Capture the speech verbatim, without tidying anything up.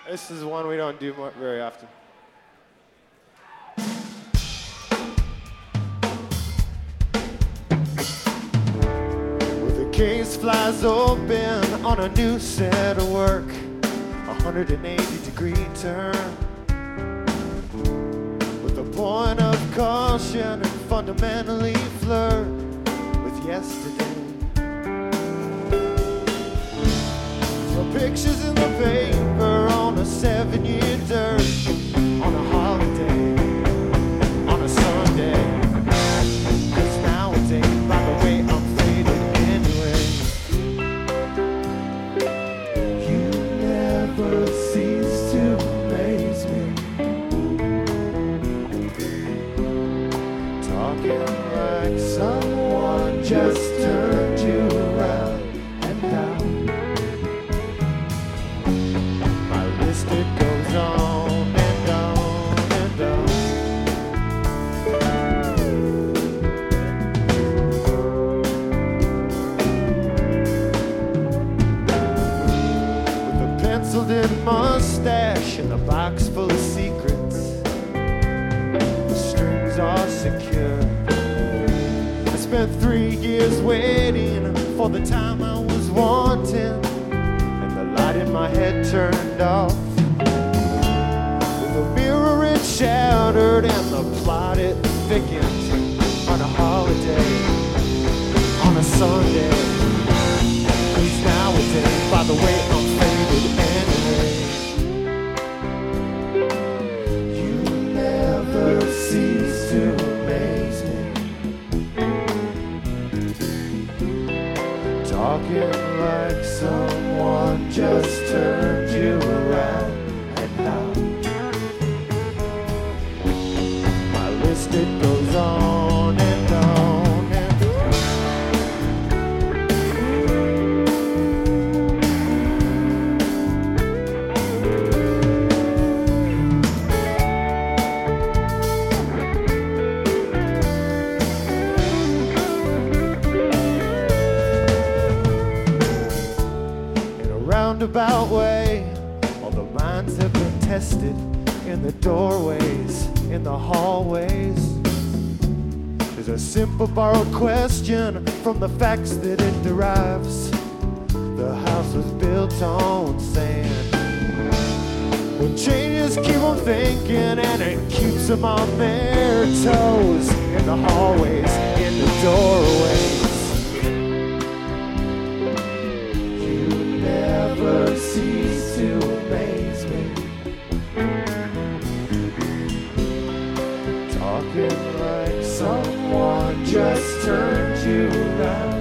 This is one we don't do more, very often. With the case flies open on a new set of work, a one hundred eighty degree turn, with a point of caution and fundamentally flirt with yesterday. Pictures in the paper on a seven-year dirt, on a holiday, on a Sunday. 'Cause nowadays, by the way, I'm faded anyway. You never cease to amaze me, talking like someone just turned you around and down. It goes on and on and on. With a penciled-in mustache and a box full of secrets, the strings are secure. I spent three years waiting for the time I was wanting, and the light in my head turned off. The mirror it shattered and the plot it thickened, on a holiday, on a Sunday. 'Cause nowadays, by the way, I'm faded anyway. You never cease to amaze me, talking like someone just turned you around and down. It goes on and on and on. In a roundabout way, all the minds have been tested, in the doorways, in the hallways. There's a simple borrowed question from the facts that it derives. The house was built on sand. Well, changes keep them thinking, and it keeps them on their toes, in the hallways, in the doorways. You never cease to amaze me, talking like someone just turned you around.